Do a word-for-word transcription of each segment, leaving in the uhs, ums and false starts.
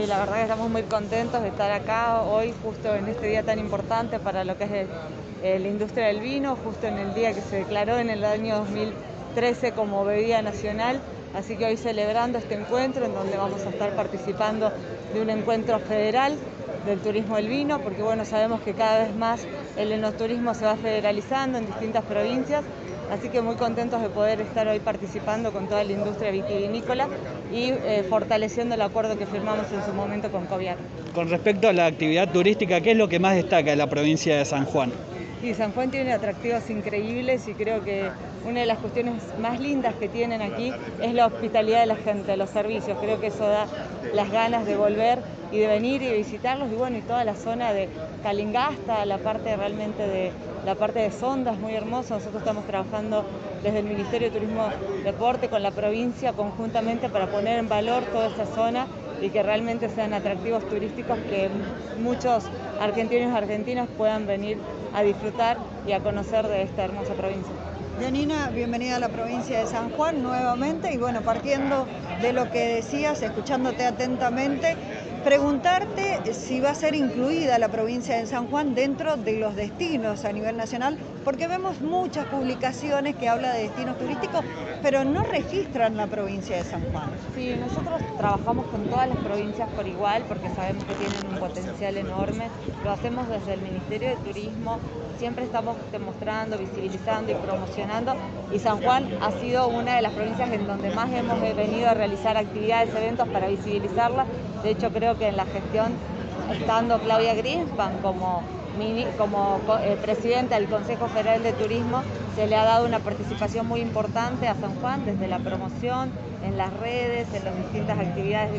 La verdad que estamos muy contentos de estar acá hoy, justo en este día tan importante para lo que es el, eh, la industria del vino, justo en el día que se declaró en el año dos mil trece como bebida nacional. Así que hoy celebrando este encuentro en donde vamos a estar participando de un encuentro federal del turismo del vino, porque bueno, sabemos que cada vez más el enoturismo se va federalizando en distintas provincias. Así que muy contentos de poder estar hoy participando con toda la industria vitivinícola y eh, fortaleciendo el acuerdo que firmamos en su momento con Coviar. Con respecto a la actividad turística, ¿qué es lo que más destaca en la provincia de San Juan? Y San Juan tiene atractivos increíbles y creo que una de las cuestiones más lindas que tienen aquí es la hospitalidad de la gente, los servicios. Creo que eso da las ganas de volver y de venir y de visitarlos. Y bueno, y toda la zona de Calingasta, la parte realmente de la parte de Sonda es muy hermosa. Nosotros estamos trabajando desde el Ministerio de Turismo y Deporte con la provincia conjuntamente para poner en valor toda esa zona y que realmente sean atractivos turísticos que muchos argentinos y argentinas puedan venir a disfrutar y a conocer de esta hermosa provincia. Janina, bienvenida a la provincia de San Juan nuevamente y bueno, partiendo de lo que decías, escuchándote atentamente, preguntarte si va a ser incluida la provincia de San Juan dentro de los destinos a nivel nacional, porque vemos muchas publicaciones que hablan de destinos turísticos, pero no registran la provincia de San Juan. Sí, nosotros trabajamos con todas las provincias por igual, porque sabemos que tienen un potencial enorme. Lo hacemos desde el Ministerio de Turismo, siempre estamos demostrando, visibilizando y promocionando, y San Juan ha sido una de las provincias en donde más hemos venido a realizar actividades, eventos para visibilizarla. De hecho, creo que en la gestión, estando Claudia Greenspan como, como eh, presidenta del Consejo Federal de Turismo, se le ha dado una participación muy importante a San Juan desde la promoción, en las redes, en las distintas actividades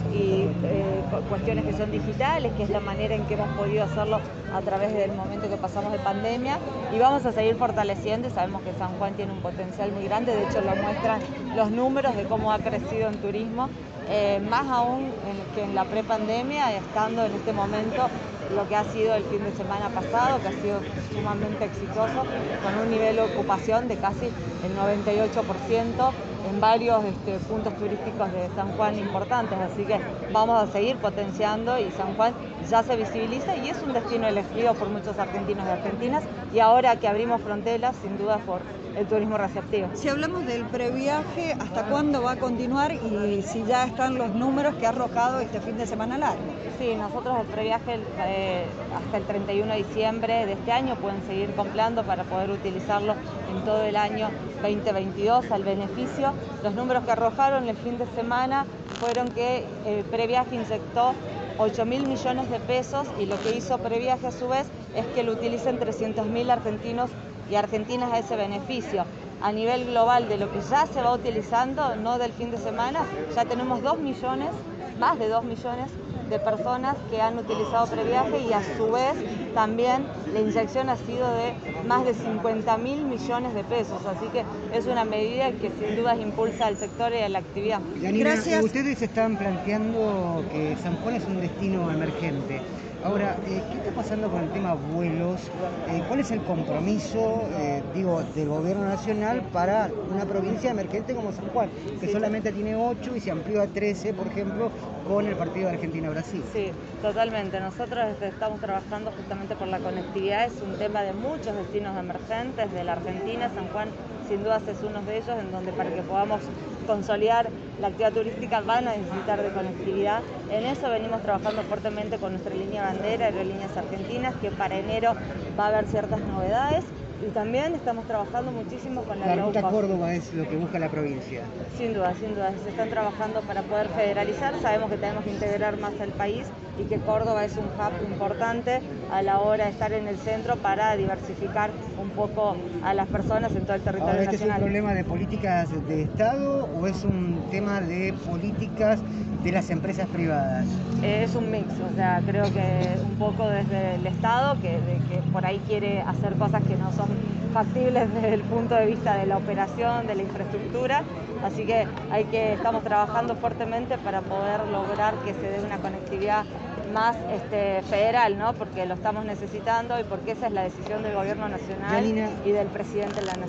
y eh, cuestiones que son digitales, que es la manera en que hemos podido hacerlo a través del momento que pasamos de pandemia, y vamos a seguir fortaleciendo y sabemos que San Juan tiene un potencial muy grande. De hecho lo muestran los números de cómo ha crecido en turismo, eh, más aún en, que en la prepandemia, estando en este momento lo que ha sido el fin de semana pasado, que ha sido sumamente exitoso, con un nivel de ocupación de casi el noventa y ocho por ciento en varios este, puntos turísticos de San Juan importantes. Así que vamos a seguir potenciando y San Juan ya se visibiliza y es un destino elegido por muchos argentinos y argentinas, y ahora que abrimos fronteras, sin duda por el turismo receptivo. Si hablamos del previaje, ¿hasta cuándo va a continuar y si ya están los números que ha arrojado este fin de semana largo? Sí, nosotros el previaje eh, hasta el treinta y uno de diciembre de este año pueden seguir comprando para poder utilizarlo en todo el año veinte veintidós al beneficio. Los números que arrojaron el fin de semana fueron que el previaje inyectó ocho mil millones de pesos y lo que hizo previaje a su vez es que lo utilicen trescientos mil argentinos y argentinas a ese beneficio. A nivel global de lo que ya se va utilizando, no del fin de semana, ya tenemos dos millones, más de dos millones de personas que han utilizado previaje, y a su vez también la inyección ha sido de más de cincuenta mil millones de pesos, así que es una medida que sin duda impulsa al sector y a la actividad. Janina, Gracias. Ustedes están planteando que San Juan es un destino emergente. Ahora, eh, ¿qué está pasando con el tema vuelos? Eh, ¿Cuál es el compromiso, eh, digo, del gobierno nacional para una provincia emergente como San Juan, que Sí. solamente tiene ocho y se amplió a trece, por ejemplo, con el partido de Argentina-Brasil? Sí, totalmente. Nosotros estamos trabajando justamente por la conectividad. Es un tema de muchos destinos emergentes de la Argentina. San Juan sin duda es uno de ellos, en donde para que podamos consolidar la actividad turística van a necesitar de conectividad. En eso venimos trabajando fuertemente con nuestra línea bandera, Aerolíneas Argentinas, que para enero va a haber ciertas novedades. Y también estamos trabajando muchísimo con la, La low ruta cost. Córdoba es lo que busca la provincia. Sin duda, sin duda. Se están trabajando para poder federalizar. Sabemos que tenemos que integrar más al país y que Córdoba es un hub importante a la hora de estar en el centro para diversificar un poco a las personas en todo el territorio Ahora, ¿este nacional. es un problema de políticas de Estado o es un tema de políticas de las empresas privadas? Es un mix, o sea, creo que un poco desde el Estado, que, de, que por ahí quiere hacer cosas que no son factibles desde el punto de vista de la operación, de la infraestructura, así que hay que estamos trabajando fuertemente para poder lograr que se dé una conectividad más este, federal, ¿no? Porque lo estamos necesitando y porque esa es la decisión del gobierno nacional Janina, y del presidente de la nación.